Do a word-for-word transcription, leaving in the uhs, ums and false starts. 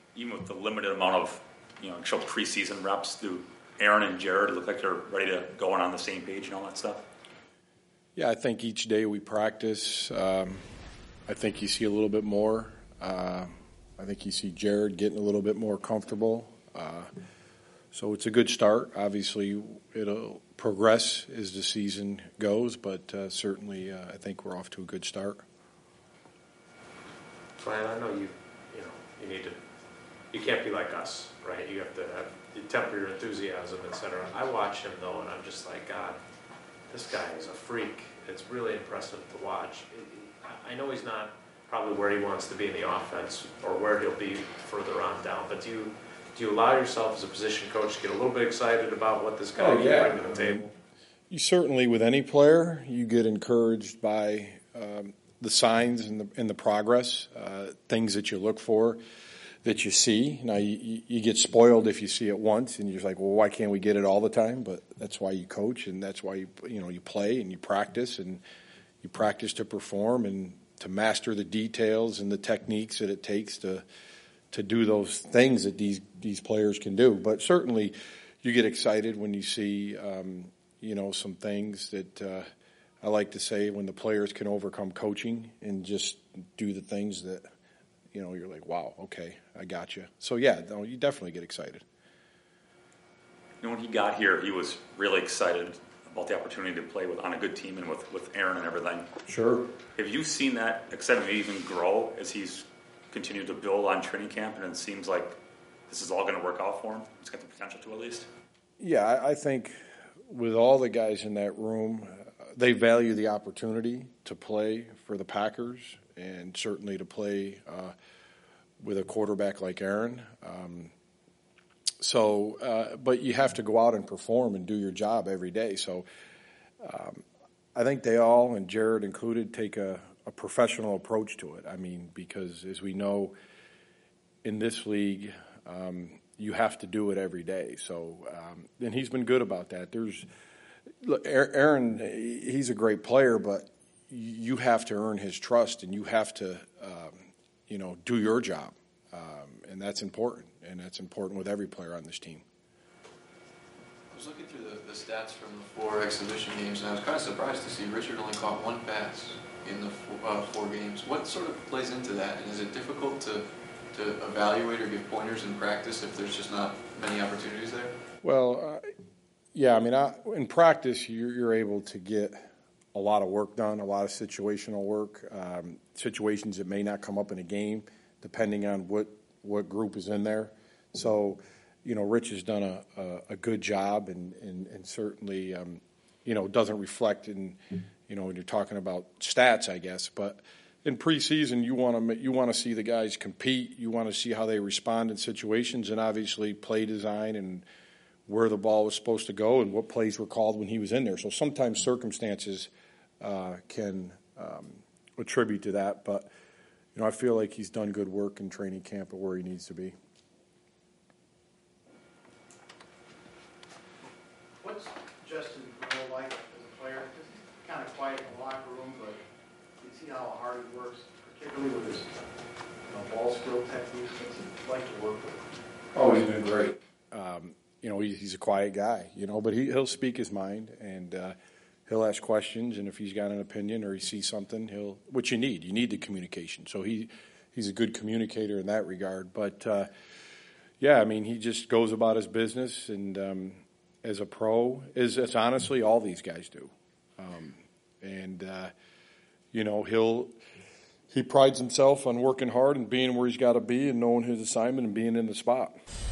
even with the limited amount of, you know, actual preseason reps, do Aaron and Jared look like they're ready to go and on the same page and all that stuff? Yeah, I think each day we practice, um, I think you see a little bit more. Uh, I think you see Jared getting a little bit more comfortable. Uh, so it's a good start. Obviously, it'll progress as the season goes, but uh, certainly uh, I think we're off to a good start. Brian, I know you, you know, you need to, you can't be like us, right? You have to have, you temper your enthusiasm, et cetera. I watch him, though, and I'm just like, God, this guy is a freak. It's really impressive to watch. I know he's not probably where he wants to be in the offense or where he'll be further on down, but do you do you allow yourself as a position coach to get a little bit excited about what this guy oh, can yeah. bring to the table? You certainly, with any player, you get encouraged by um, the signs and the, and the progress, uh, things that you look for, that you see. Now, you, you get spoiled if you see it once, and you're just like, well, why can't we get it all the time? But that's why you coach, and that's why you you know you play and you practice, and you practice to perform and to master the details and the techniques that it takes to to do those things that these these players can do. But certainly, you get excited when you see um, you know some things that uh, I like to say when the players can overcome coaching and just do the things that. You know, you're like, wow, okay, I got you. So, yeah, no, you definitely get excited. You know, when he got here, he was really excited about the opportunity to play with on a good team and with, with Aaron and everything. Sure. Have you seen that excitement even grow as he's continued to build on training camp, and it seems like this is all going to work out for him? He's got the potential to, at least. Yeah, I, I think with all the guys in that room, uh, they value the opportunity to play for the Packers and certainly to play uh, with a quarterback like Aaron. Um, so, uh, but you have to go out and perform and do your job every day. So um, I think they all, and Jared included, take a, a professional approach to it. I mean, because as we know, in this league, um, you have to do it every day. So, um, and he's been good about that. There's, look, Aaron, he's a great player, but you have to earn his trust, and you have to, um, you know, do your job, um, and that's important, and that's important with every player on this team. I was looking through the, the stats from the four exhibition games, and I was kind of surprised to see Richard only caught one pass in the four, uh, four games. What sort of plays into that, and is it difficult to to evaluate or give pointers in practice if there's just not many opportunities there? Well, uh, yeah, I mean, I, in practice, you're, you're able to get a lot of work done, a lot of situational work, um, situations that may not come up in a game, depending on what, what group is in there. So, you know, Rich has done a, a, a good job, and, and, and certainly, um, you know, doesn't reflect in, you know, when you're talking about stats, I guess. But in preseason, you want to you want to see the guys compete. You want to see how they respond in situations, and obviously play design and where the ball was supposed to go and what plays were called when he was in there. So sometimes circumstances uh, can um, attribute to that. But, you know, I feel like he's done good work in training camp at where he needs to be. What's Justin Grinnell like as a player? Because he's kind of quiet in the locker room, but you see how hard he works, particularly with his you know, ball skill techniques. What's he like to work with? Oh, he's been great. Um, you know, he, he's a quiet guy, you know, but he, he'll speak his mind, and uh, he'll ask questions, and if he's got an opinion or he sees something, he'll, what you need, you need the communication. So he, he's a good communicator in that regard. But, uh, yeah, I mean, he just goes about his business, and um, as a pro, as, as honestly all these guys do. Um, and, uh, you know, he'll he prides himself on working hard and being where he's got to be and knowing his assignment and being in the spot.